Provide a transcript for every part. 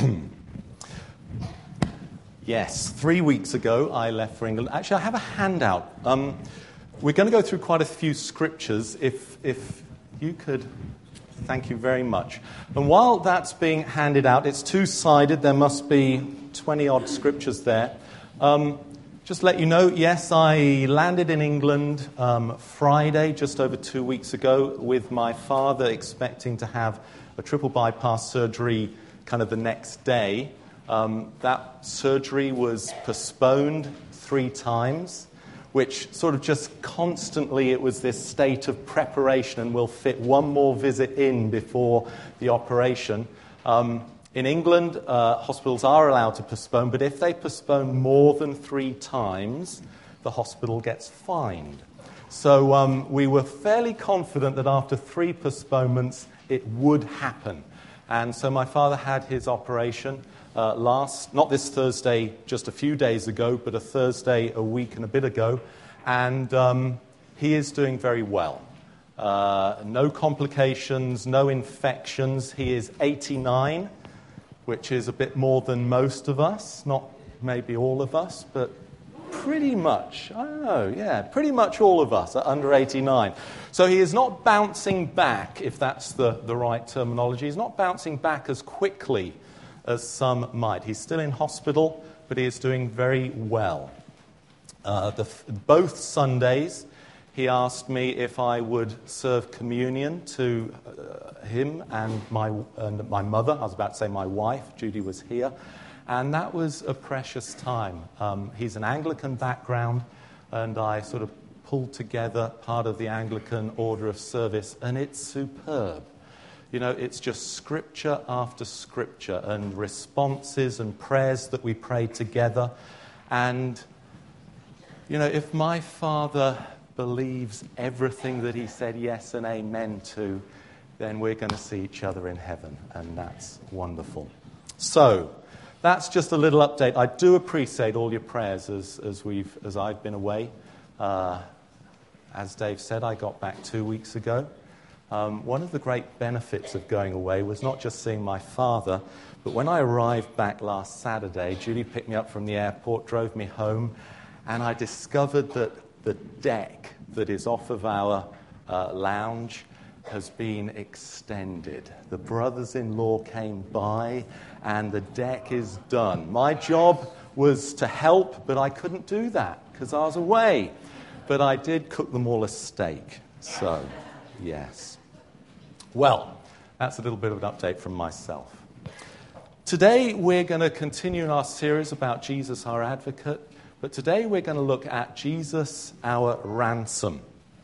Yes, 3 weeks ago I left for England. Actually, I have a handout. We're going to go through quite a few scriptures. If you could, thank you very much. And while that's being handed out, it's two-sided. There must be 20-odd scriptures there. Just let you know, yes, I landed in England Friday, just over 2 weeks ago, with my father expecting to have a triple bypass surgery kind of the next day. That surgery was postponed 3 times, which sort of just constantly, it was this state of preparation, and we'll fit one more visit in before the operation. In England, hospitals are allowed to postpone, but if they postpone more than 3 times, the hospital gets fined. So we were fairly confident that after 3 postponements, it would happen. And so my father had his operation not this Thursday, just a few days ago, but a Thursday a week and a bit ago. And he is doing very well. No complications, no infections. He is 89. Which is a bit more than most of us, not maybe all of us, but pretty much, pretty much all of us are under 89. So he is not bouncing back, if that's the right terminology. He's not bouncing back as quickly as some might. He's still in hospital, but he is doing very well. Both Sundays, he asked me if I would serve communion to him and my mother. I was about to say my wife. Judy was here. And that was a precious time. He's an Anglican background, and I sort of pulled together part of the Anglican order of service, and it's superb. You know, it's just scripture after scripture and responses and prayers that we pray together. And, you know, if my father believes everything that he said yes and amen to, then we're going to see each other in heaven, and that's wonderful. So, that's just a little update. I do appreciate all your prayers as I've been away. As Dave said, I got back 2 weeks ago. One of the great benefits of going away was not just seeing my father, but when I arrived back last Saturday, Judy picked me up from the airport, drove me home, and I discovered that the deck that is off of our lounge has been extended. The brothers-in-law came by, and the deck is done. My job was to help, but I couldn't do that because I was away. But I did cook them all a steak. So, yes. Well, that's a little bit of an update from myself. Today, we're going to continue in our series about Jesus, our advocate. But today we're going to look at Jesus, our ransom.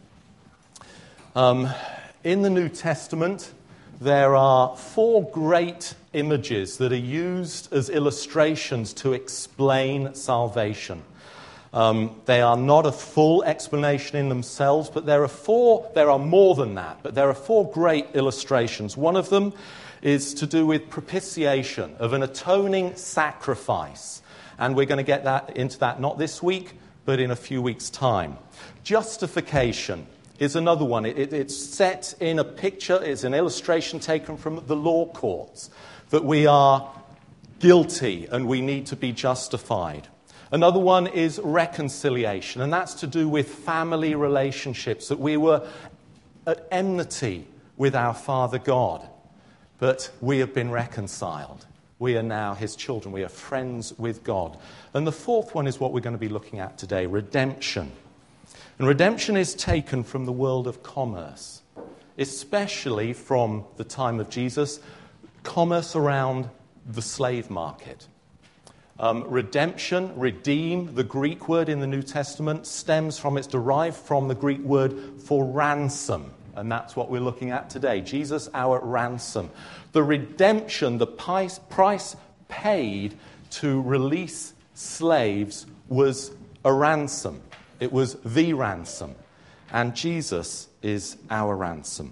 In the New Testament, there are 4 great images that are used as illustrations to explain salvation. They are not a full explanation in themselves, but there are more than that, but there are 4 great illustrations. One of them is to do with propitiation, of an atoning sacrifice. And we're going to get into that not this week, but in a few weeks' time. Justification is another one. It's set in a picture, it's an illustration taken from the law courts, that we are guilty and we need to be justified. Another one is reconciliation, and that's to do with family relationships, that we were at enmity with our Father God, but we have been reconciled. We are now his children. We are friends with God. And the 4th one is what we're going to be looking at today, redemption. And redemption is taken from the world of commerce, especially from the time of Jesus, commerce around the slave market. Redemption, redeem, the Greek word in the New Testament, it's derived from the Greek word for ransom. And that's what we're looking at today. Jesus, our ransom. The redemption, the price paid to release slaves was a ransom. It was the ransom. And Jesus is our ransom.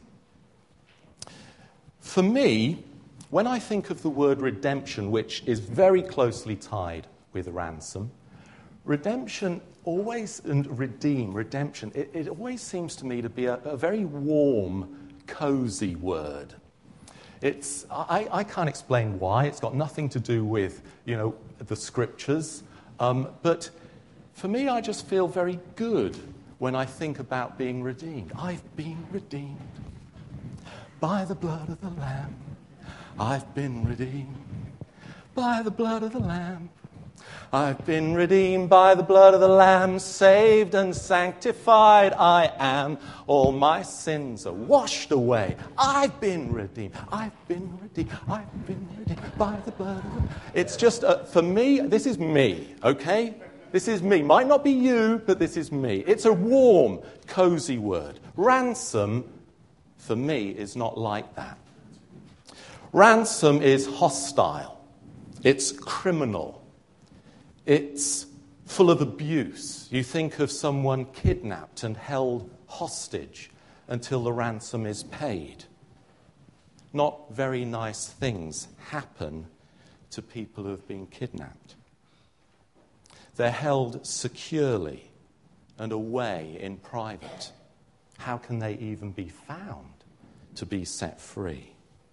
For me, when I think of the word redemption, which is very closely tied with ransom, redemption always, and redemption, it always seems to me to be a very warm, cozy word. I can't explain why. It's got nothing to do with, the scriptures. But for me, I just feel very good when I think about being redeemed. I've been redeemed by the blood of the Lamb. I've been redeemed by the blood of the Lamb. I've been redeemed by the blood of the Lamb, saved and sanctified I am. All my sins are washed away. I've been redeemed. I've been redeemed. I've been redeemed by the blood of the Lamb. It's just, for me, this is me, okay? This is me. Might not be you, but this is me. It's a warm, cozy word. Ransom, for me, is not like that. Ransom is hostile. It's criminal. It's full of abuse. You think of someone kidnapped and held hostage until the ransom is paid. Not very nice things happen to people who have been kidnapped. They're held securely and away in private. How can they even be found to be set free?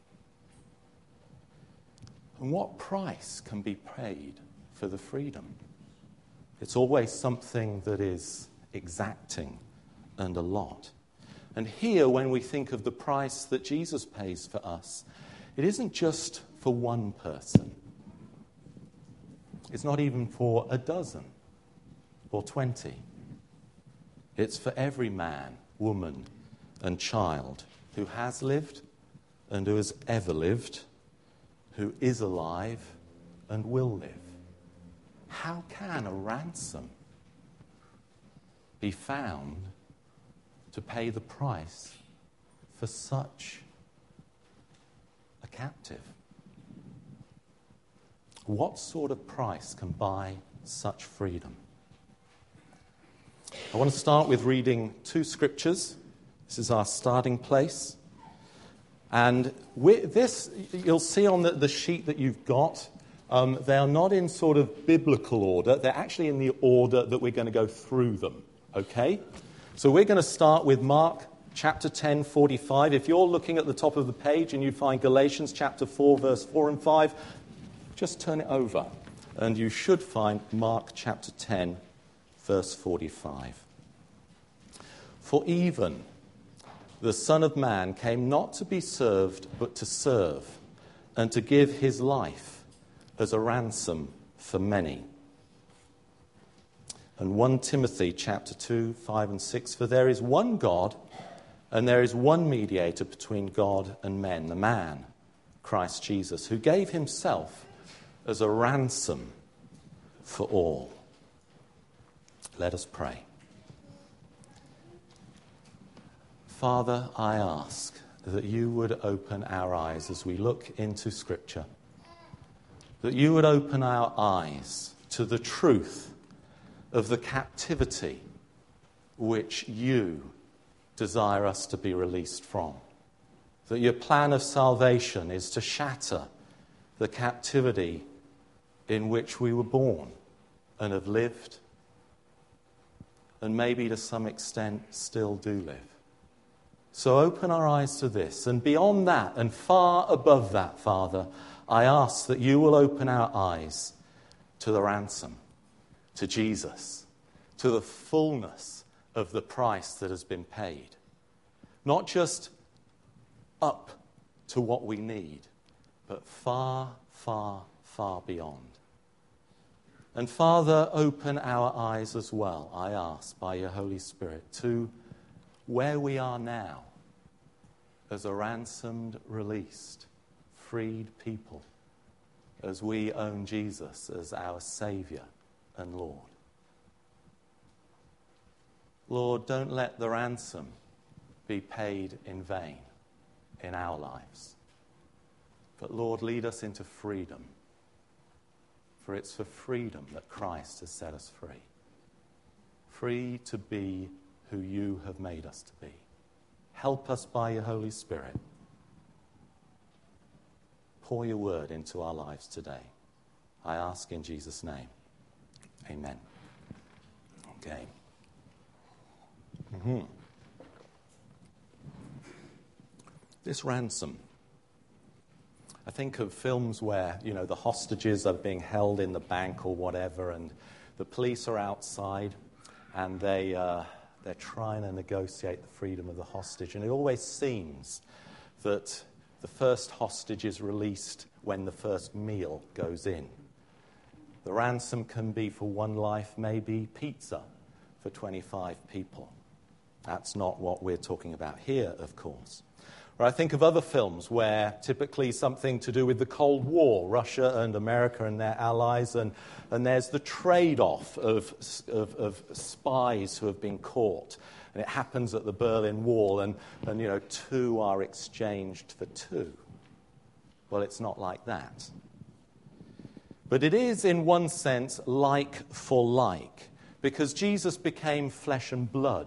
And what price can be paid for the freedom? It's always something that is exacting and a lot. And here, when we think of the price that Jesus pays for us, it isn't just for one person. It's not even for a dozen or 20. It's for every man, woman, and child who has lived and who has ever lived, who is alive and will live. How can a ransom be found to pay the price for such a captive? What sort of price can buy such freedom? I want to start with reading two scriptures. This is our starting place. And this, you'll see on the sheet that you've got, they are not in sort of biblical order. They're actually in the order that we're going to go through them, okay? So we're going to start with Mark chapter 10, 45. If you're looking at the top of the page and you find Galatians chapter 4, verse 4 and 5, just turn it over. And you should find Mark chapter 10, verse 45. For even the Son of Man came not to be served, but to serve, and to give his life as a ransom for many. And 1 Timothy chapter 2, 5 and 6, for there is one God, and there is one mediator between God and men, the man, Christ Jesus, who gave himself as a ransom for all. Let us pray. Father, I ask that you would open our eyes as we look into Scripture, that you would open our eyes to the truth of the captivity which you desire us to be released from, that your plan of salvation is to shatter the captivity in which we were born and have lived, and maybe to some extent still do live. So open our eyes to this, and beyond that and far above that, Father, I ask that you will open our eyes to the ransom, to Jesus, to the fullness of the price that has been paid. Not just up to what we need, but far, far, far beyond. And Father, open our eyes as well, I ask, by your Holy Spirit, to where we are now as a ransomed, released, freed people, as we own Jesus as our Saviour and Lord. Lord, don't let the ransom be paid in vain in our lives. But Lord, lead us into freedom. For it's for freedom that Christ has set us free. Free to be who you have made us to be. Help us by your Holy Spirit. Pour your word into our lives today. I ask in Jesus' name. Amen. Okay. This ransom, I think of films where, the hostages are being held in the bank or whatever, and the police are outside, and they're trying to negotiate the freedom of the hostage. And it always seems that the first hostage is released when the first meal goes in. The ransom can be for one life, maybe pizza for 25 people. That's not what we're talking about here, of course. Or I think of other films where typically something to do with the Cold War, Russia and America and their allies, and there's the trade-off of spies who have been caught. And it happens at the Berlin Wall, and two are exchanged for two. Well, it's not like that. But it is, in one sense, like for like, because Jesus became flesh and blood.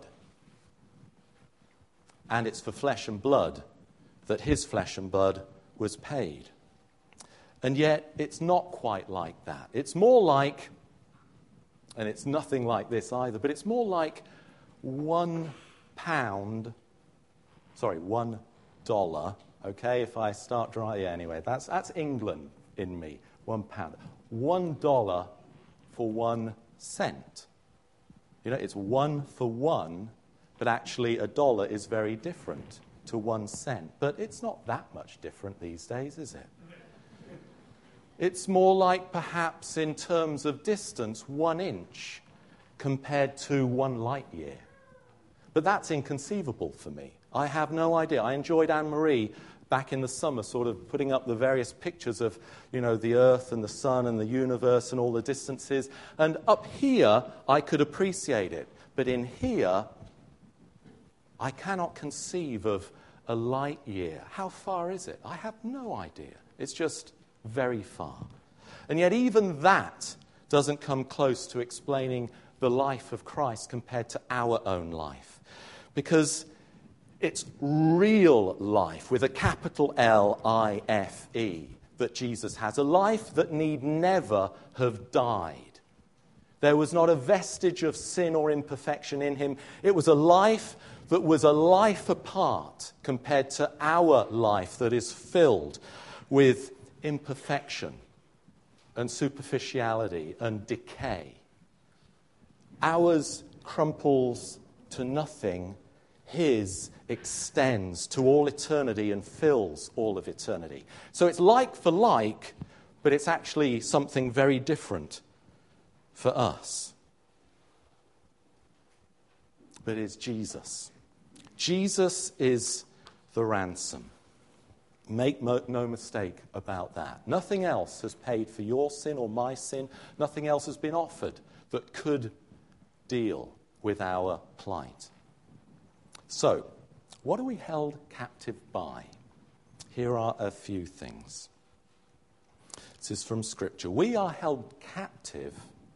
And it's for flesh and blood that his flesh and blood was paid. And yet, it's not quite like that. It's more like, and it's nothing like this either, but it's more like $1, okay, if I start drawing, anyway, that's England in me, £1. $1 for 1 cent. It's 1 for 1, but actually a dollar is very different to 1 cent. But it's not that much different these days, is it? It's more like, perhaps, in terms of distance, 1 inch compared to 1 light year. But that's inconceivable for me. I have no idea. I enjoyed Anne-Marie back in the summer sort of putting up the various pictures of, the Earth and the Sun and the universe and all the distances. And up here, I could appreciate it. But in here, I cannot conceive of a light year. How far is it? I have no idea. It's just very far. And yet even that doesn't come close to explaining the life of Christ compared to our own life. Because it's real life with a capital L-I-F-E that Jesus has. A life that need never have died. There was not a vestige of sin or imperfection in him. It was a life that was a life apart compared to our life that is filled with imperfection and superficiality and decay. Ours crumples to nothing. His extends to all eternity and fills all of eternity. So it's like for like, but it's actually something very different for us. But it's Jesus. Jesus is the ransom. Make no mistake about that. Nothing else has paid for your sin or my sin. Nothing else has been offered that could deal with our plight. So, what are we held captive by? Here are a few things. This is from Scripture. We are held captive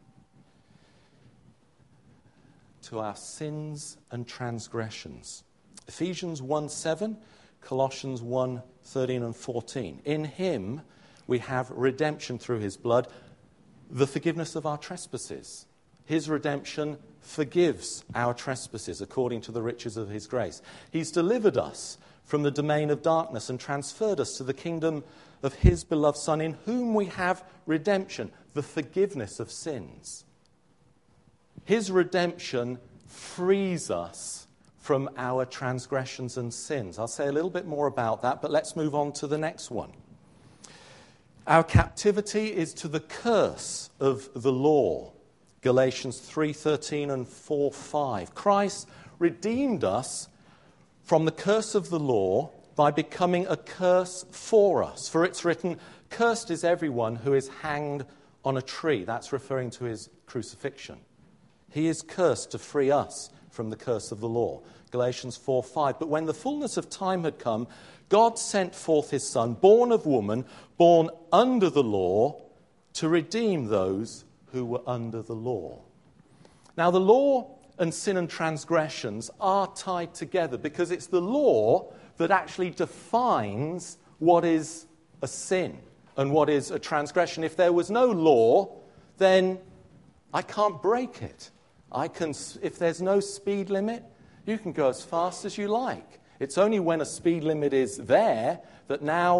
to our sins and transgressions. Ephesians 1:7, Colossians 1:13 and 14. In him we have redemption through his blood, the forgiveness of our trespasses. His redemption forgives our trespasses according to the riches of his grace. He's delivered us from the domain of darkness and transferred us to the kingdom of his beloved Son, in whom we have redemption, the forgiveness of sins. His redemption frees us from our transgressions and sins. I'll say a little bit more about that, but let's move on to the next one. Our captivity is to the curse of the law. Galatians 3:13 and 4:5. Christ redeemed us from the curse of the law by becoming a curse for us. For it's written, "Cursed is everyone who is hanged on a tree." That's referring to his crucifixion. He is cursed to free us from the curse of the law. Galatians 4:5. But when the fullness of time had come, God sent forth his Son, born of woman, born under the law, to redeem those who were under the law. Now, the law and sin and transgressions are tied together because it's the law that actually defines what is a sin and what is a transgression. If there was no law, then I can't break it. If there's no speed limit, you can go as fast as you like. It's only when a speed limit is there that now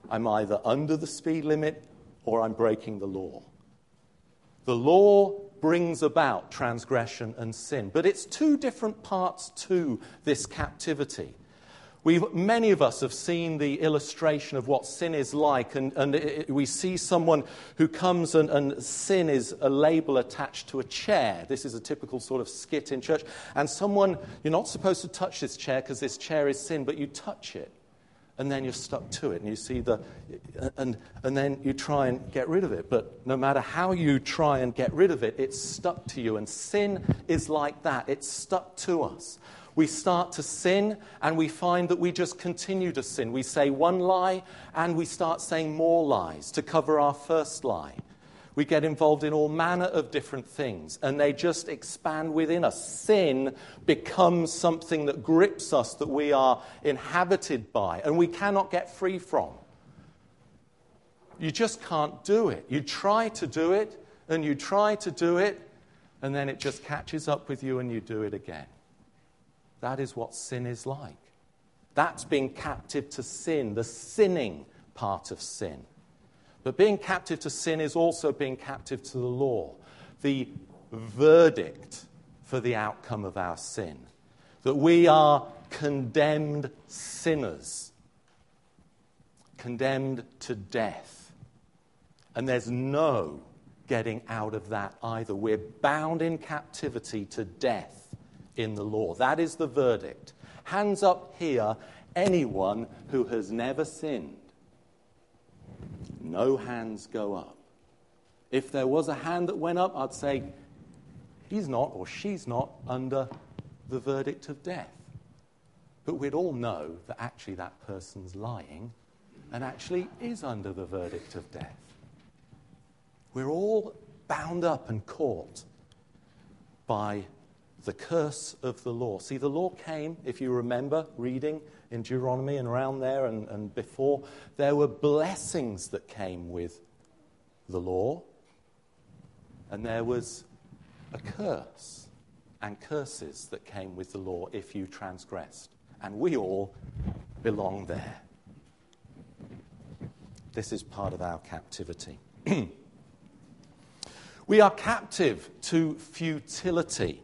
I'm either under the speed limit or I'm breaking the law. The law brings about transgression and sin, but it's two different parts to this captivity. Many of us have seen the illustration of what sin is like, and we see someone who comes and sin is a label attached to a chair. This is a typical sort of skit in church. And you're not supposed to touch this chair because this chair is sin, but you touch it, and then you're stuck to it, and you see and then you try and get rid of it. But no matter how you try and get rid of it, it's stuck to you, and sin is like that. It's stuck to us. We start to sin, and we find that we just continue to sin. We say one lie, and we start saying more lies to cover our first lie. We get involved in all manner of different things, and they just expand within us. Sin becomes something that grips us, that we are inhabited by, and we cannot get free from. You just can't do it. You try to do it, and you try to do it, and then it just catches up with you, and you do it again. That is what sin is like. That's being captive to sin, the sinning part of sin. But being captive to sin is also being captive to the law, the verdict for the outcome of our sin. That we are condemned sinners, condemned to death. And there's no getting out of that either. We're bound in captivity to death in the law. That is the verdict. Hands up here, anyone who has never sinned. No hands go up. If there was a hand that went up, I'd say he's not or she's not under the verdict of death. But we'd all know that actually that person's lying and actually is under the verdict of death. We're all bound up and caught by the curse of the law. See, the law came, if you remember reading in Deuteronomy and around there and before, there were blessings that came with the law, and there was a curse and curses that came with the law if you transgressed. And we all belong there. This is part of our captivity. We are captive to futility.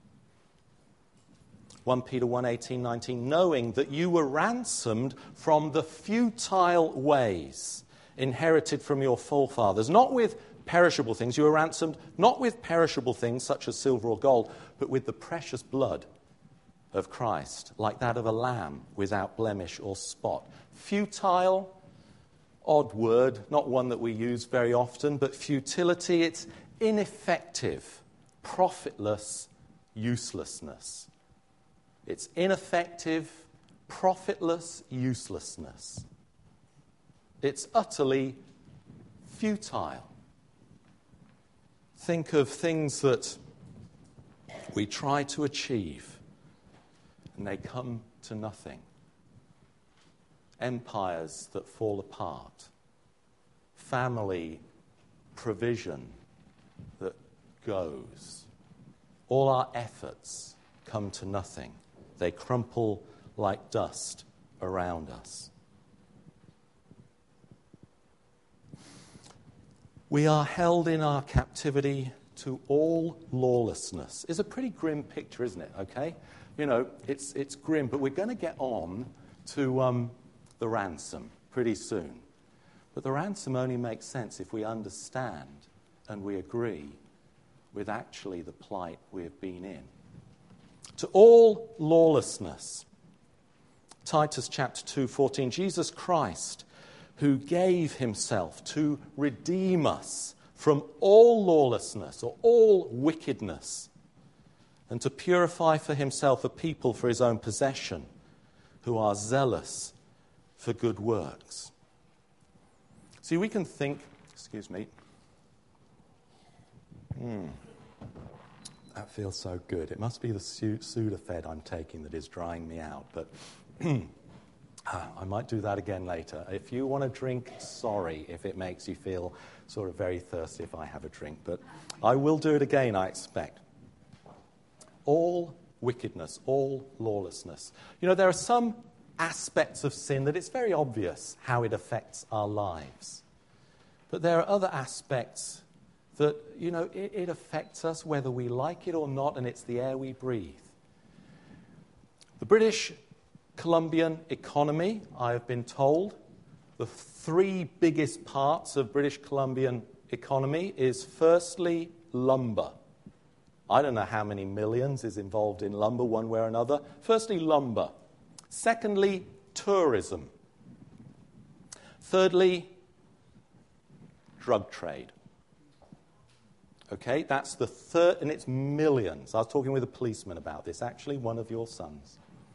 1 Peter 1:18-19, knowing that you were ransomed from the futile ways inherited from your forefathers, not with perishable things. You were ransomed not with perishable things such as silver or gold, but with the precious blood of Christ, like that of a lamb without blemish or spot. Futile, odd word, not one that we use very often, but futility, it's ineffective, profitless uselessness. It's ineffective, profitless uselessness. It's utterly futile. Think of things that we try to achieve and they come to nothing. Empires that fall apart. Family provision that goes. All our efforts come to nothing. They crumple like dust around us. We are held in our captivity to all lawlessness. It's a pretty grim picture, isn't it? Okay? You know, it's grim, but we're going to get on to the ransom pretty soon. But the ransom only makes sense if we understand and we agree with actually the plight we have been in. To all lawlessness. Titus chapter 2:14, Jesus Christ, who gave himself to redeem us from all lawlessness or all wickedness, and to purify for himself a people for his own possession, who are zealous for good works. See, we can think, excuse me, that feels so good. It must be the Sudafed I'm taking that is drying me out, but I might do that again later. If you want a drink, sorry if it makes you feel sort of very thirsty if I have a drink, but I will do it again, I expect. All wickedness, all lawlessness. You know, there are some aspects of sin that it's very obvious how it affects our lives. But there are other aspects that, it affects us whether we like it or not, and it's the air we breathe. The British Columbian economy, I have been told, the three biggest parts of British Columbian economy is firstly lumber. I don't know how many millions is involved in lumber one way or another. Firstly, lumber. Secondly, tourism. Thirdly, drug trade. Okay, that's the third, and it's millions. I was talking with a policeman about this, actually, one of your sons.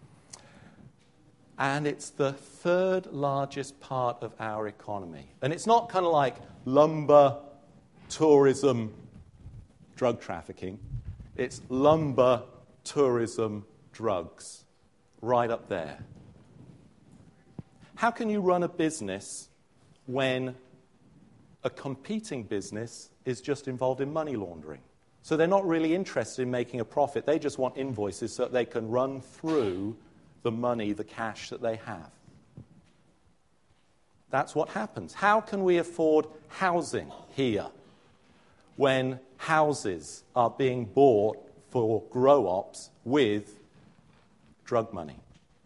And it's the third largest part of our economy. And it's not kind of like lumber, tourism, drug trafficking. It's lumber, tourism, drugs. Right up there. How can you run a business when a competing business is just involved in money laundering? So they're not really interested in making a profit. They just want invoices so that they can run through the money, the cash that they have. That's what happens. How can we afford housing here when houses are being bought for grow-ops with drug money?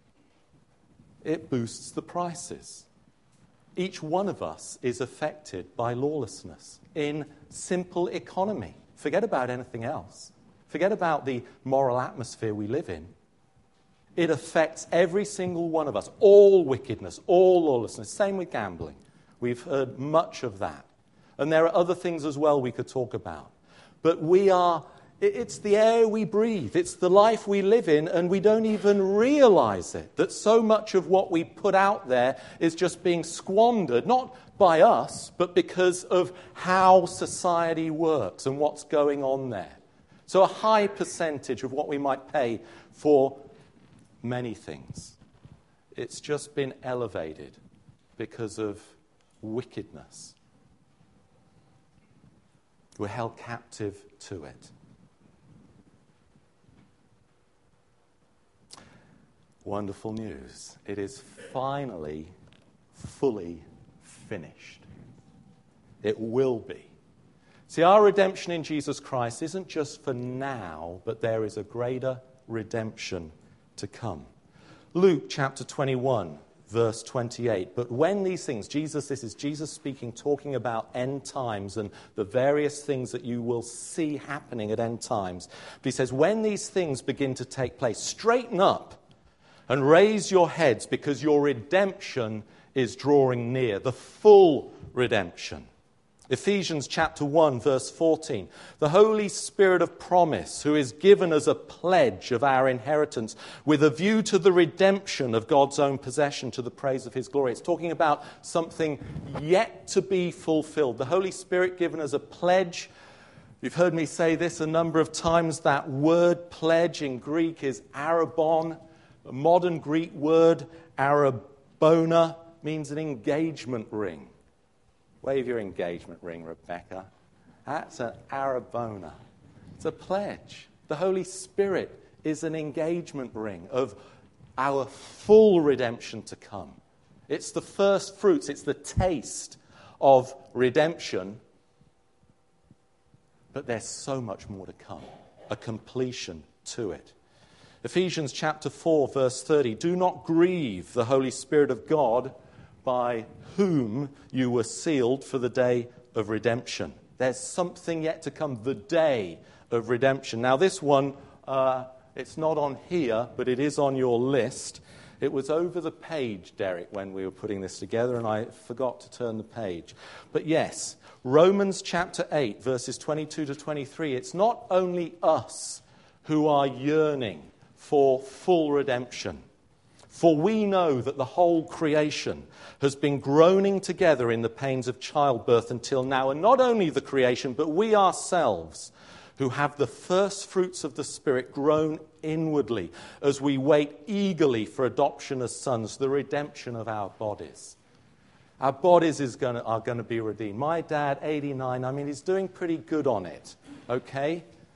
It boosts the prices. Each one of us is affected by lawlessness in simple economy. Forget about anything else. Forget about the moral atmosphere we live in. It affects every single one of us. All wickedness, all lawlessness. Same with gambling. We've heard much of that. And there are other things as well we could talk about. But it's the air we breathe. It's the life we live in, and we don't even realize it. That so much of what we put out there is just being squandered, not by us, but because of how society works and what's going on there. So a high percentage of what we might pay for many things, it's just been elevated because of wickedness. We're held captive to it. Wonderful news. It is finally fully finished. It will be. See, our redemption in Jesus Christ isn't just for now, but there is a greater redemption to come. Luke chapter 21, verse 28. But when these things, this is Jesus speaking, talking about end times and the various things that you will see happening at end times. But he says, when these things begin to take place, straighten up and raise your heads, because your redemption is drawing near, the full redemption. Ephesians chapter 1, verse 14. The Holy Spirit of promise, who is given as a pledge of our inheritance, with a view to the redemption of God's own possession, to the praise of his glory. It's talking about something yet to be fulfilled. The Holy Spirit given as a pledge. You've heard me say this a number of times. That word pledge in Greek is arabon. A modern Greek word, arabona, means an engagement ring. Wave your engagement ring, Rebecca. That's an arabona. It's a pledge. The Holy Spirit is an engagement ring of our full redemption to come. It's the first fruits. It's the taste of redemption. But there's so much more to come. A completion to it. Ephesians chapter 4, verse 30. Do not grieve the Holy Spirit of God, by whom you were sealed for the day of redemption. There's something yet to come, the day of redemption. Now this one, it's not on here, but it is on your list. It was over the page, Derek, when we were putting this together, and I forgot to turn the page. But yes, Romans chapter 8, verses 22 to 23. It's not only us who are yearning for full redemption. For we know that the whole creation has been groaning together in the pains of childbirth until now. And not only the creation, but we ourselves, who have the first fruits of the Spirit, groan inwardly as we wait eagerly for adoption as sons, the redemption of our bodies. Our bodies are going to be redeemed. My dad, 89, he's doing pretty good on it, okay?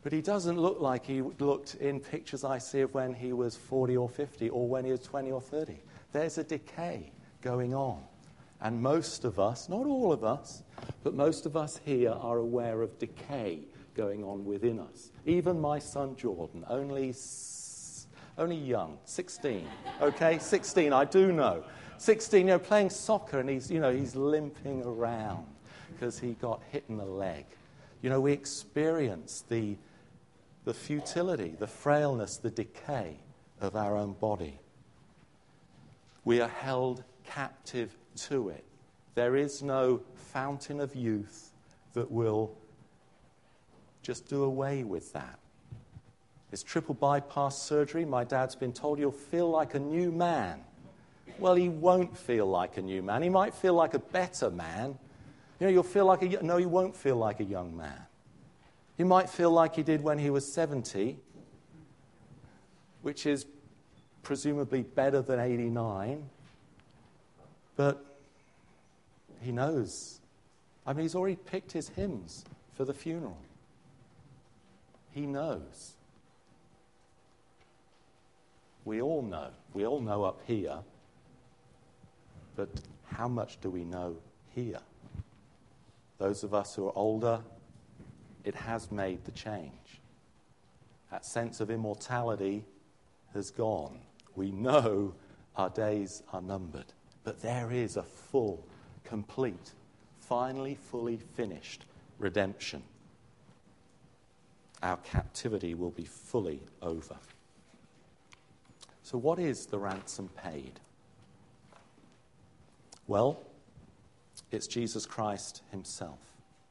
But he doesn't look like he looked in pictures I see of when he was 40 or 50 or when he was 20 or 30. There's a decay going on. And most of us, not all of us, but most of us here are aware of decay going on within us. Even my son Jordan, only young, 16, okay? 16, I do know. 16, playing soccer, and he's limping around because he got hit in the leg. We experience the futility, the frailness, the decay of our own body. We are held captive to it. There is no fountain of youth that will just do away with that. It's triple bypass surgery. My dad's been told you'll feel like a new man. Well, he won't feel like a new man. He might feel like a better man. You'll feel like no, he won't feel like a young man. He might feel like he did when he was 70, which is presumably better than 89. But he knows. He's already picked his hymns for the funeral. He knows. We all know. We all know up here. But how much do we know here? Those of us who are older, it has made the change. That sense of immortality has gone. We know our days are numbered. But there is a full, complete, finally fully finished redemption. Our captivity will be fully over. So what is the ransom paid? Well, it's Jesus Christ himself.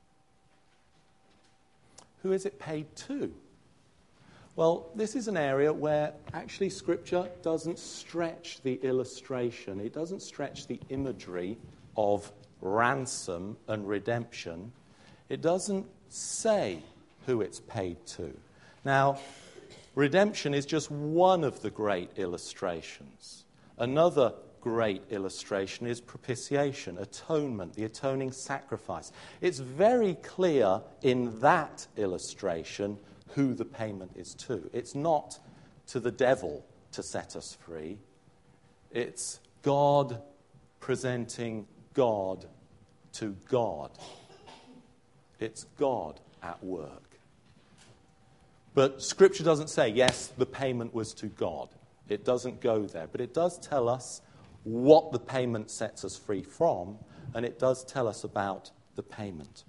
Who is it paid to? Well, this is an area where actually Scripture doesn't stretch the illustration. It doesn't stretch the imagery of ransom and redemption. It doesn't say who it's paid to. Now, redemption is just one of the great illustrations. Another great illustration is propitiation, atonement, the atoning sacrifice. It's very clear in that illustration who the payment is to. It's not to the devil to set us free. It's God presenting God to God. It's God at work. But Scripture doesn't say, yes, the payment was to God. It doesn't go there. But it does tell us what the payment sets us free from, and it does tell us about the payment.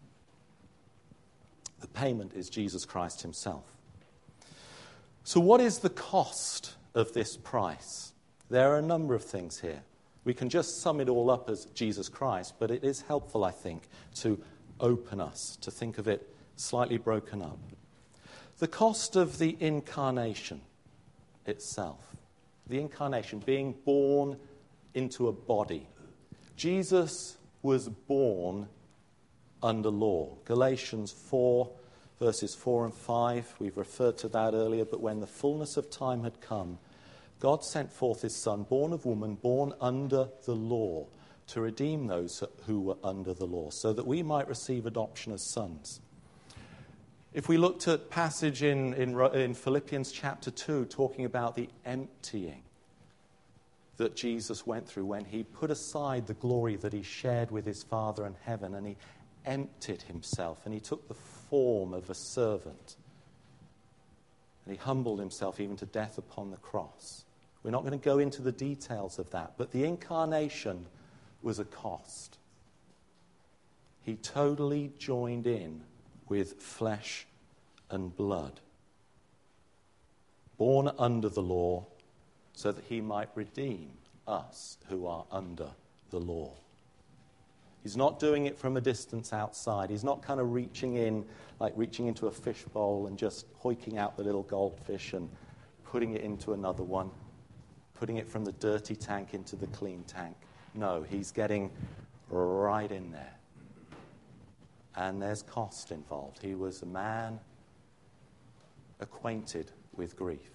The payment is Jesus Christ himself. So what is the cost of this price? There are a number of things here. We can just sum it all up as Jesus Christ, but it is helpful, I think, to open us, to think of it slightly broken up. The cost of the incarnation itself. The incarnation, being born into a body. Jesus was born under law. Galatians 4, verses 4 and 5, we've referred to that earlier, but when the fullness of time had come, God sent forth his Son, born of woman, born under the law, to redeem those who were under the law, so that we might receive adoption as sons. If we looked at passage in Philippians chapter 2, talking about the emptying that Jesus went through when he put aside the glory that he shared with his Father in heaven, and he emptied himself, and he took the form of a servant, and he humbled himself even to death upon the cross. We're not going to go into the details of that, but the incarnation was a cost. He totally joined in with flesh and blood, born under the law, so that he might redeem us who are under the law. He's not doing it from a distance outside. He's not kind of reaching in, like reaching into a fish bowl and just hoiking out the little goldfish and putting it into another one, putting it from the dirty tank into the clean tank. No, he's getting right in there. And there's cost involved. He was a man acquainted with grief.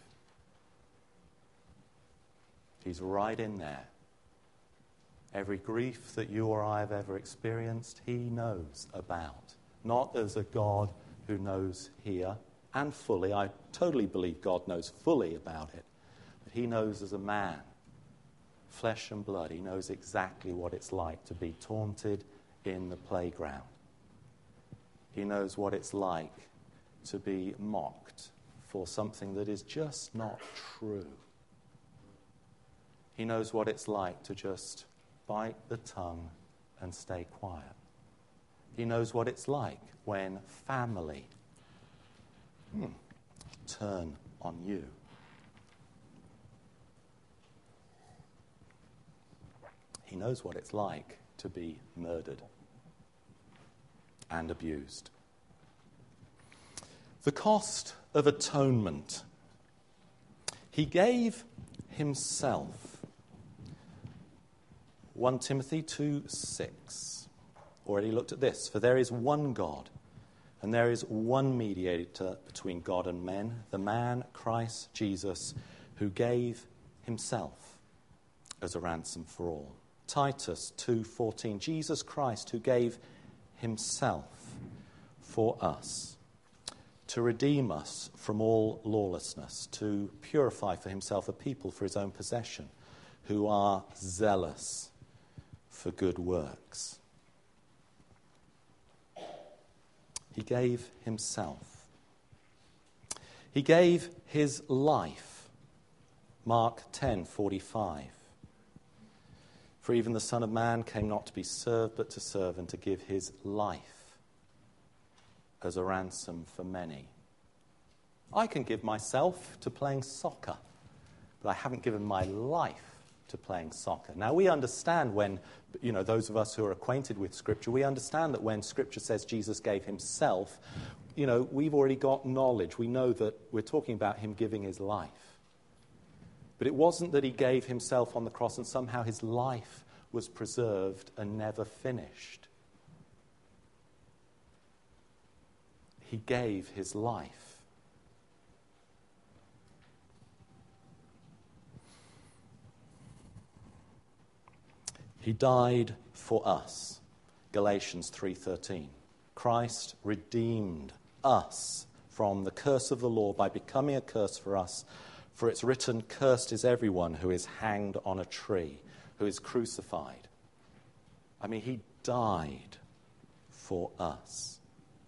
He's right in there. Every grief that you or I have ever experienced, he knows about. Not as a God who knows here and fully. I totally believe God knows fully about it. But he knows as a man, flesh and blood, he knows exactly what it's like to be taunted in the playground. He knows what it's like to be mocked for something that is just not true. He knows what it's like to just bite the tongue and stay quiet. He knows what it's like when family turn on you. He knows what it's like to be murdered and abused. The cost of atonement. He gave himself. 1 Timothy 2:6. Already looked at this. For there is one God, and there is one mediator between God and men, the man Christ Jesus, who gave himself as a ransom for all. Titus 2:14. Jesus Christ, who gave himself for us, to redeem us from all lawlessness, to purify for himself a people for his own possession, who are zealous for good works. He gave himself. He gave his life. Mark 10:45. For even the Son of Man came not to be served, but to serve and to give his life as a ransom for many. I can give myself to playing soccer, but I haven't given my life to playing soccer. Now, we understand when, those of us who are acquainted with Scripture, we understand that when Scripture says Jesus gave himself, we've already got knowledge. We know that we're talking about him giving his life. But it wasn't that he gave himself on the cross and somehow his life was preserved and never finished. He gave his life. He died for us. Galatians 3:13. Christ redeemed us from the curse of the law by becoming a curse for us. For it's written, cursed is everyone who is hanged on a tree, who is crucified. I mean, he died for us.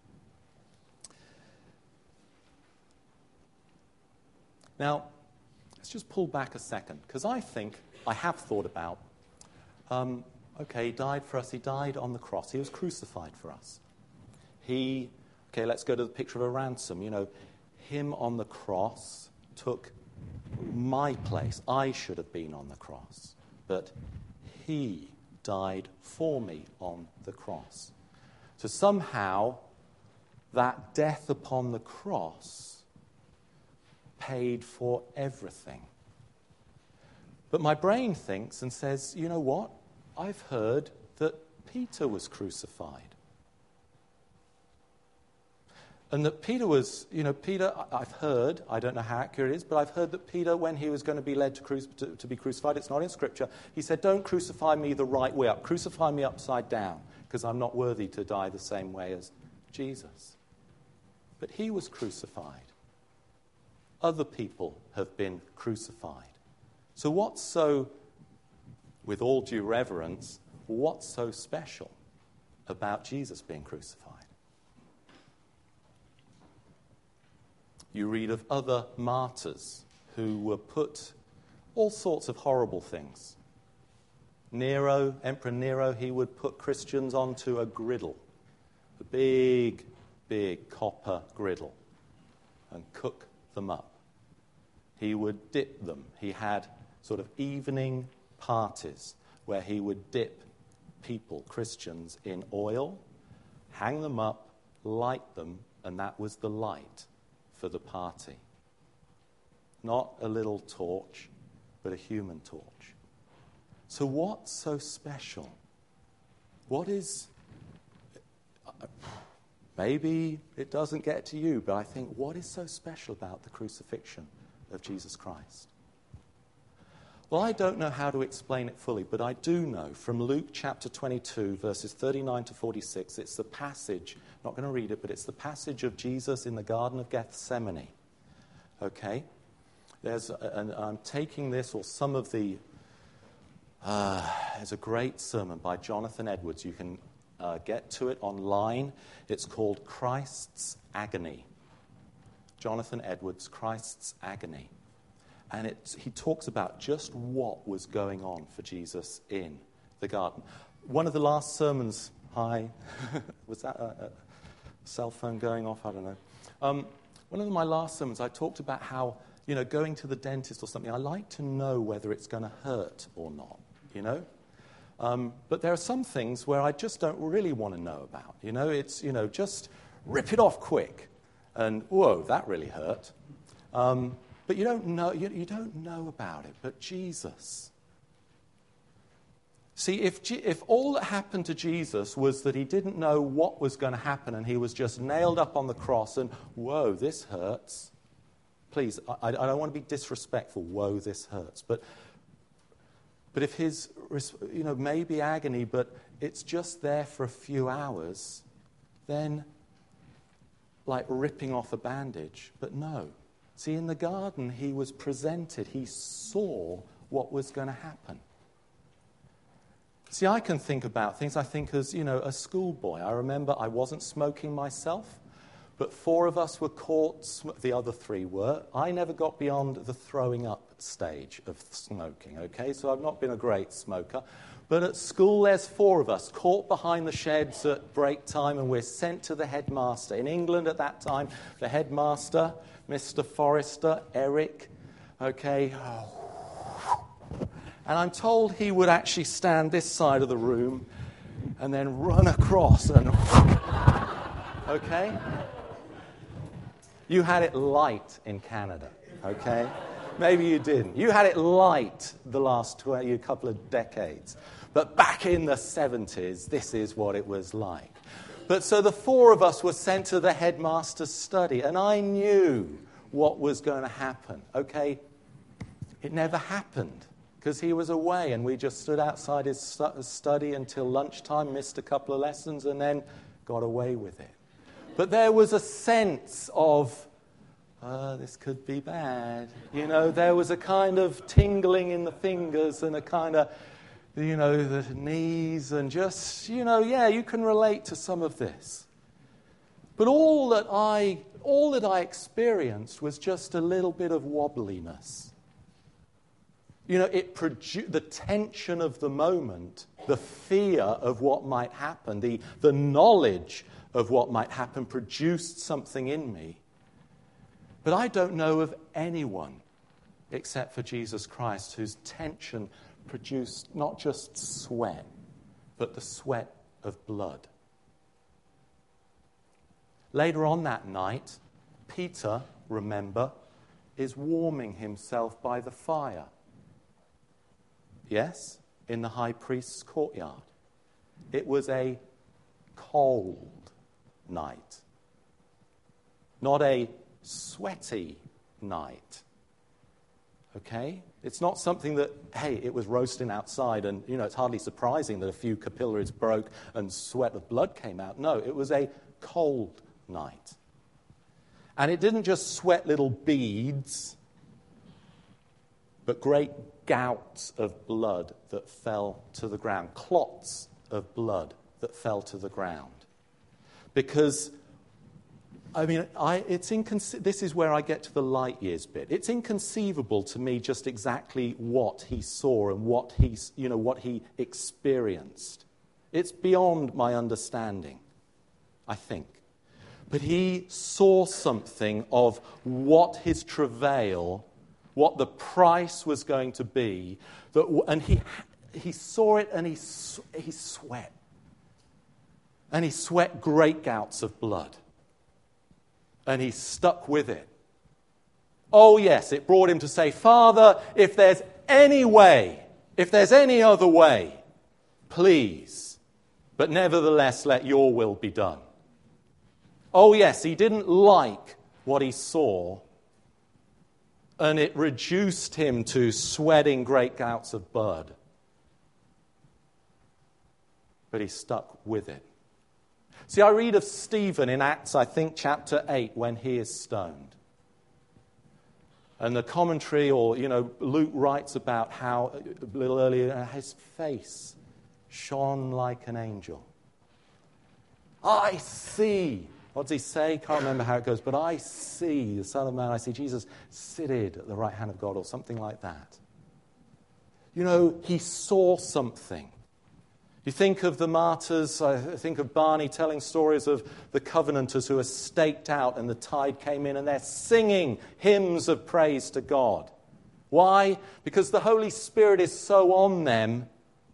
Now, let's just pull back a second, because I have thought about, he died for us, he died on the cross, he was crucified for us. Let's go to the picture of a ransom. Him on the cross took my place. I should have been on the cross, but he died for me on the cross. So somehow that death upon the cross paid for everything. But my brain thinks and says, you know what? I've heard that Peter was crucified. And that Peter was, I've heard, I don't know how accurate it is, but I've heard that Peter, when he was going to be led to be crucified, it's not in Scripture, he said, don't crucify me the right way up, crucify me upside down, because I'm not worthy to die the same way as Jesus. But he was crucified. Other people have been crucified. So with all due reverence, what's so special about Jesus being crucified? You read of other martyrs who were put all sorts of horrible things. Emperor Nero, he would put Christians onto a griddle, a big, big copper griddle, and cook them up. He would dip them. He had sort of evening parties where he would dip people, Christians, in oil, hang them up, light them, and that was the light for the party. Not a little torch, but a human torch. So what's so special? Maybe it doesn't get to you, but I think, what is so special about the crucifixion of Jesus Christ? Well, I don't know how to explain it fully, but I do know from Luke chapter 22, verses 39 to 46, it's the passage, I'm not going to read it, but it's the passage of Jesus in the Garden of Gethsemane. Okay? And I'm taking this, or some of the, there's a great sermon by Jonathan Edwards. You can get to it online. It's called Christ's Agony. Jonathan Edwards, Christ's Agony. And he talks about just what was going on for Jesus in the garden. One of the last sermons, hi, was that a cell phone going off? I don't know. One of my last sermons, I talked about how, going to the dentist or something, I like to know whether it's going to hurt or not, But there are some things where I just don't really want to know about. It's, just rip it off quick. And, whoa, that really hurt. But you don't know about it. But Jesus. See, if all that happened to Jesus was that he didn't know what was going to happen and he was just nailed up on the cross and, whoa, this hurts. Please, I don't want to be disrespectful. Whoa, this hurts. But if his, maybe agony, but it's just there for a few hours, then like ripping off a bandage. But no. See, in the garden, he was presented. He saw what was going to happen. See, I can think about things, I think as, a schoolboy. I remember I wasn't smoking myself, but 4 of us were caught, the other 3 were. I never got beyond the throwing up stage of smoking, okay? So I've not been a great smoker. But at school, there's 4 of us caught behind the sheds at break time, and we're sent to the headmaster. In England at that time, the headmaster, Mr. Forrester, Eric, okay. And I'm told he would actually stand this side of the room and then run across and, okay. You had it light in Canada, okay? Maybe you didn't. You had it light the last couple of decades. But back in the 70s, this is what it was like. But so the 4 of us were sent to the headmaster's study, and I knew what was going to happen, okay? It never happened, because he was away, and we just stood outside his study until lunchtime, missed a couple of lessons, and then got away with it. But there was a sense of, this could be bad. There was a kind of tingling in the fingers and a kind of, the knees and just, you can relate to some of this. But all that I experienced was just a little bit of wobbliness. The tension of the moment, the fear of what might happen, the knowledge of what might happen produced something in me. But I don't know of anyone except for Jesus Christ whose tension produced not just sweat, but the sweat of blood. Later on that night, Peter, remember, is warming himself by the fire. Yes, in the high priest's courtyard. It was a cold night, not a sweaty night. Okay? It's not something that, hey, it was roasting outside and, it's hardly surprising that a few capillaries broke and sweat of blood came out. No, it was a cold night. And it didn't just sweat little beads, but great gouts of blood that fell to the ground, clots of blood that fell to the ground. Because, this is where I get to the light years bit. It's inconceivable to me just exactly what he saw and what he experienced. It's beyond my understanding, I think. But he saw something of what his travail, what the price was going to be, and he saw it and he sweat. And he sweat great gouts of blood. And he stuck with it. Oh yes, it brought him to say, Father, if there's any way, if there's any other way, please, but nevertheless let your will be done. Oh yes, he didn't like what he saw, and it reduced him to sweating great gouts of blood. But he stuck with it. See, I read of Stephen in Acts, I think, chapter 8, when he is stoned. And the commentary, or, Luke writes about how, a little earlier, his face shone like an angel. I see. What does he say? Can't remember how it goes. But I see the Son of Man. I see Jesus seated at the right hand of God, or something like that. He saw something. You think of the martyrs, I think of Barney telling stories of the Covenanters who were staked out and the tide came in and they're singing hymns of praise to God. Why? Because the Holy Spirit is so on them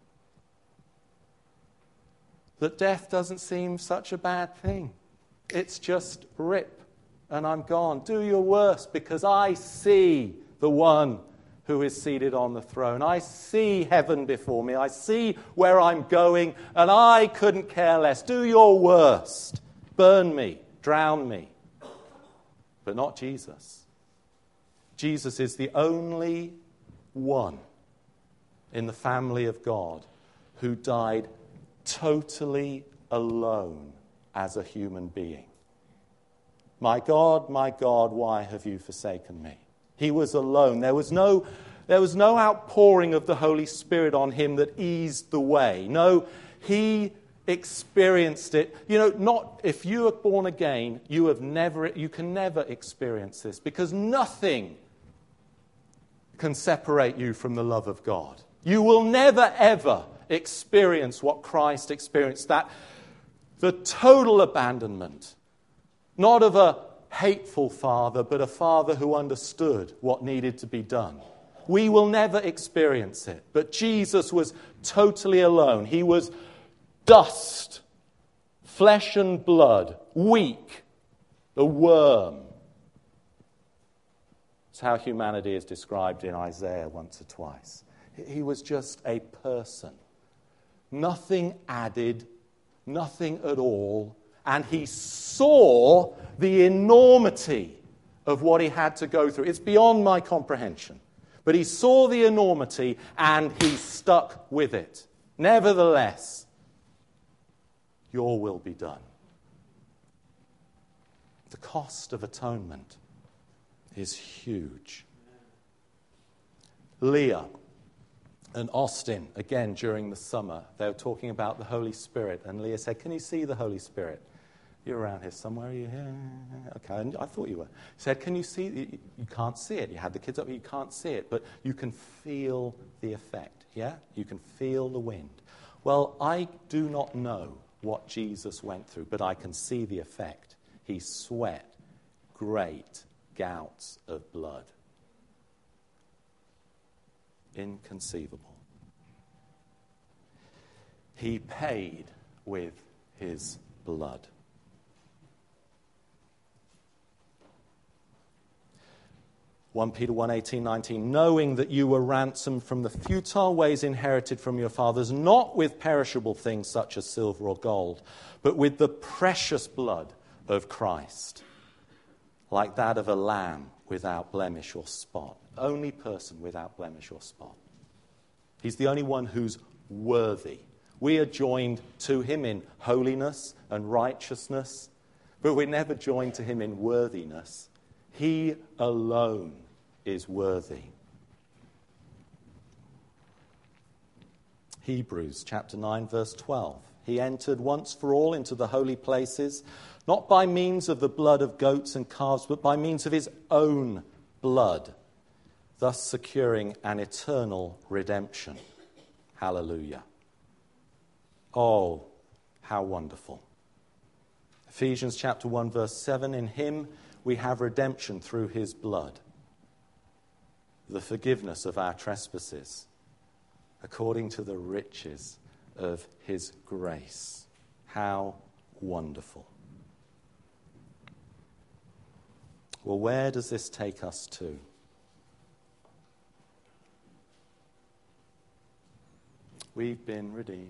that death doesn't seem such a bad thing. It's just rip and I'm gone. Do your worst because I see the one who is seated on the throne. I see heaven before me. I see where I'm going, and I couldn't care less. Do your worst. Burn me. Drown me. But not Jesus. Jesus is the only one in the family of God who died totally alone as a human being. My God, why have you forsaken me? He was alone. There was no outpouring of the Holy Spirit on him that eased the way. No, he experienced it. Not if you are born again, you can never experience this because nothing can separate you from the love of God. You will never ever experience what Christ experienced, that the total abandonment, not of a hateful father, but a father who understood what needed to be done. We will never experience it. But Jesus was totally alone. He was dust, flesh and blood, weak, a worm. It's how humanity is described in Isaiah once or twice. He was just a person. Nothing added, nothing at all. And he saw the enormity of what he had to go through. It's beyond my comprehension. But he saw the enormity and he stuck with it. Nevertheless, your will be done. The cost of atonement is huge. Leah and Austin, again during the summer, they were talking about the Holy Spirit. And Leah said, "Can you see the Holy Spirit? You're around here somewhere. Are you here? Okay, I thought you were." He said, "Can you see? You can't see it. You had the kids up, you can't see it, but you can feel the effect. Yeah? You can feel the wind." Well, I do not know what Jesus went through, but I can see the effect. He sweat great gouts of blood. Inconceivable. He paid with his blood. (1 Peter 1:18-19), knowing that you were ransomed from the futile ways inherited from your fathers, not with perishable things such as silver or gold, but with the precious blood of Christ, like that of a lamb without blemish or spot. Only person without blemish or spot. He's the only one who's worthy. We are joined to him in holiness and righteousness, but we're never joined to him in worthiness. He alone is worthy. Hebrews chapter 9, verse 12. He entered once for all into the holy places, not by means of the blood of goats and calves, but by means of his own blood, thus securing an eternal redemption. Hallelujah. Oh, how wonderful. Ephesians chapter 1, verse 7. In him we have redemption through his blood, the forgiveness of our trespasses, according to the riches of his grace. How wonderful. Well, where does this take us to? We've been redeemed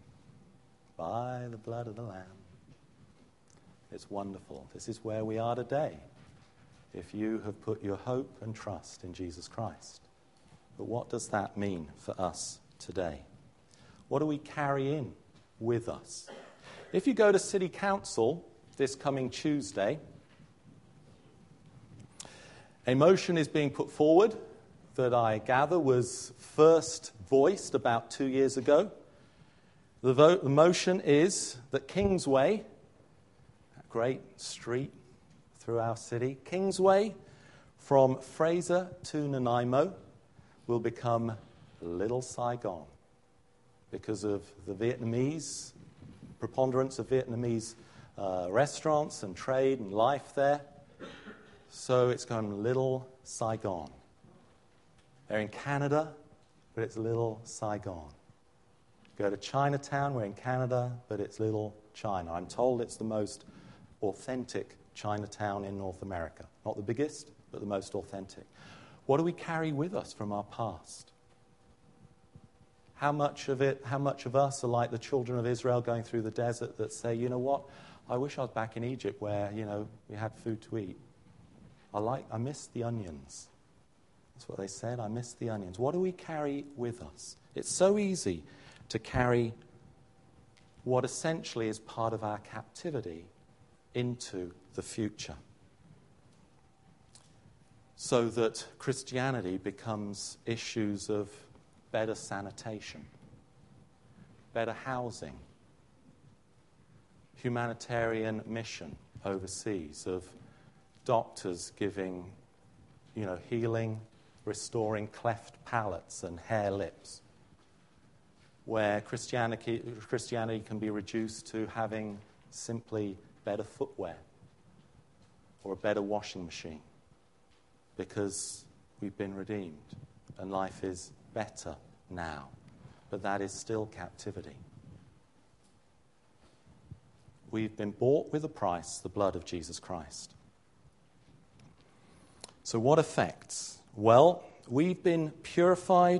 by the blood of the Lamb. It's wonderful. This is where we are today. if you have put your hope and trust in Jesus Christ. But what does that mean for us today? What do we carry in with us? If you go to City Council this coming Tuesday, a motion is being put forward that I gather was first voiced about 2 years ago. The motion is that Kingsway, a great street through our city, Kingsway from Fraser to Nanaimo will become Little Saigon because of the Vietnamese, preponderance of Vietnamese restaurants and trade and life there. So it's going Little Saigon. They're in Canada, but it's Little Saigon. Go to Chinatown, we're in Canada, but it's Little China. I'm told it's the most authentic Chinatown in North America. Not the biggest, but the most authentic. What do we carry with us from our past? How much of us are like the children of Israel going through the desert that say, you know what, I wish I was back in Egypt where, we had food to eat. I miss the onions. That's what they said, I miss the onions. What do we carry with us? It's so easy to carry what essentially is part of our captivity into the future, so that Christianity becomes issues of better sanitation, better housing, humanitarian mission overseas, of doctors giving, healing, restoring cleft palates and hair lips, where Christianity can be reduced to having simply better footwear or a better washing machine because we've been redeemed and life is better now. But that is still captivity. We've been bought with a price, the blood of Jesus Christ. So what effects? Well, we've been purified.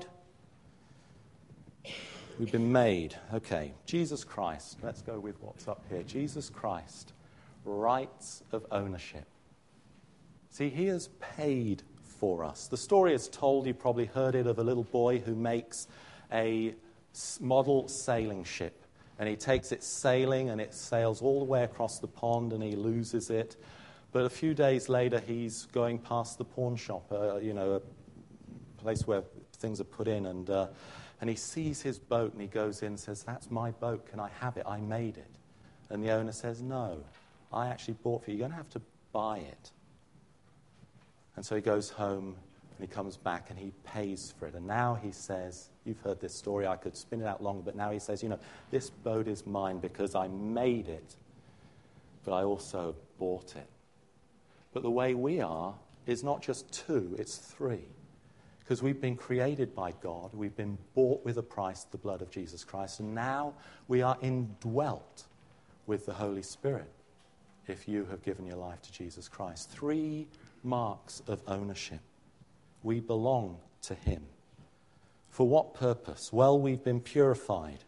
We've been made. Okay, Jesus Christ. Let's go with what's up here. Jesus Christ. Rights of ownership. See, he has paid for us. The story is told, you probably heard it, of a little boy who makes a model sailing ship. And he takes it sailing and it sails all the way across the pond and he loses it. But a few days later, he's going past the pawn shop, a place where things are put in, and he sees his boat and he goes in and says, "That's my boat, can I have it? I made it." And the owner says, "No, I actually bought for you. You're going to have to buy it." And so he goes home and he comes back and he pays for it. And now he says, you've heard this story, I could spin it out longer, but now he says, this boat is mine because I made it, but I also bought it. But the way we are is not just two, it's three. Because we've been created by God, we've been bought with a price, the blood of Jesus Christ, and now we are indwelt with the Holy Spirit if you have given your life to Jesus Christ. 3 marks of ownership. We belong to him. For what purpose? Well, we've been purified.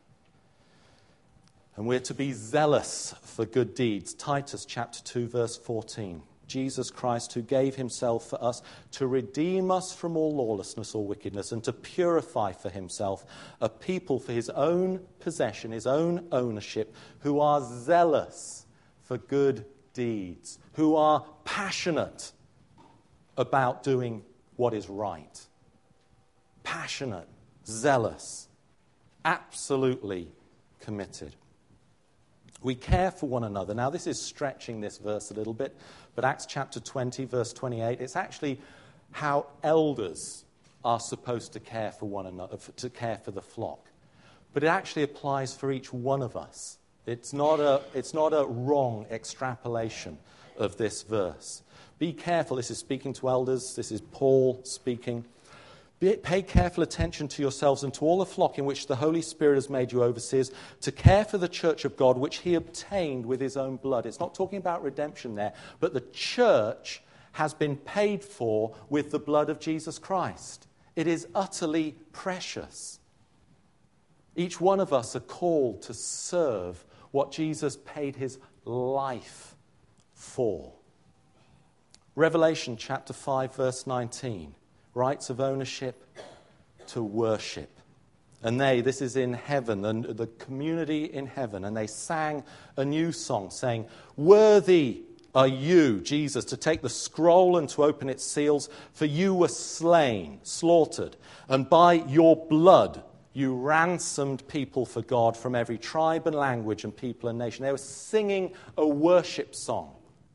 And we're to be zealous for good deeds. Titus chapter 2, verse 14. Jesus Christ, who gave himself for us to redeem us from all lawlessness or wickedness and to purify for himself a people for his own possession, his own ownership, who are zealous for good deeds, who are passionate about doing what is right. Passionate, zealous, absolutely committed. We care for one another. Now, this is stretching this verse a little bit, but Acts chapter 20, verse 28, it's actually how elders are supposed to care for one another, to care for the flock. But it actually applies for each one of us. It's not a wrong extrapolation of this verse. Be careful. This is speaking to elders. This is Paul speaking. Pay careful attention to yourselves and to all the flock in which the Holy Spirit has made you overseers, to care for the church of God, which he obtained with his own blood. It's not talking about redemption there, but the church has been paid for with the blood of Jesus Christ. It is utterly precious. Each one of us are called to serve what Jesus paid his life for. Revelation chapter 5, verse 19, rights of ownership to worship. And this is in heaven, and the community in heaven, and they sang a new song saying, "Worthy are you, Jesus, to take the scroll and to open its seals, for you were slain, slaughtered, and by your blood you ransomed people for God from every tribe and language and people and nation." They were singing a worship song.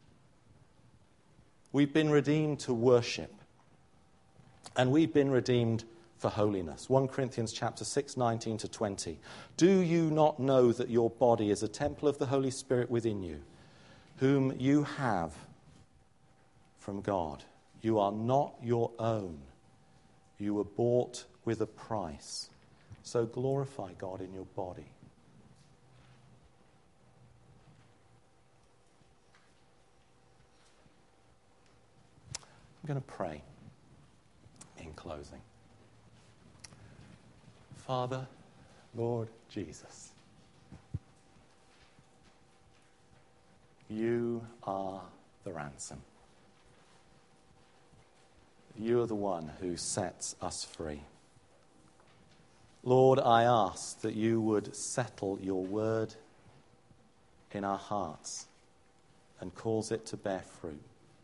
We've been redeemed to worship, and we've been redeemed for holiness. 1 Corinthians chapter 6, 19 to 20. "Do you not know that your body is a temple of the Holy Spirit within you, whom you have from God? You are not your own. You were bought with a price. So glorify God in your body." I'm going to pray in closing. Father, Lord Jesus, you are the ransom. You are the one who sets us free. Lord, I ask that you would settle your word in our hearts and cause it to bear fruit.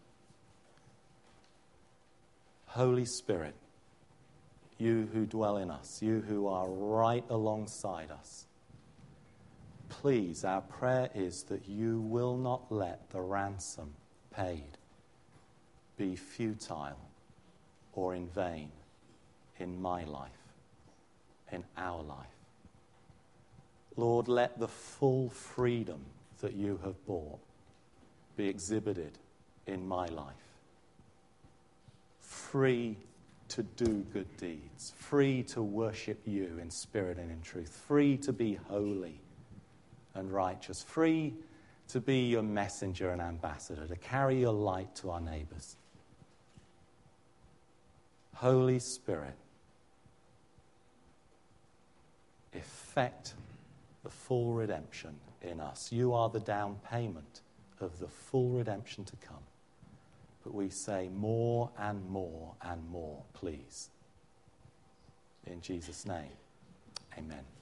Holy Spirit, you who dwell in us, you who are right alongside us, please, our prayer is that you will not let the ransom paid be futile or in vain in my life, in our life. Lord, let the full freedom that you have bought be exhibited in my life. Free to do good deeds, free to worship you in spirit and in truth, free to be holy and righteous, free to be your messenger and ambassador, to carry your light to our neighbors. Holy Spirit, effect the full redemption in us. You are the down payment of the full redemption to come. But we say more and more and more, please. In Jesus' name, amen.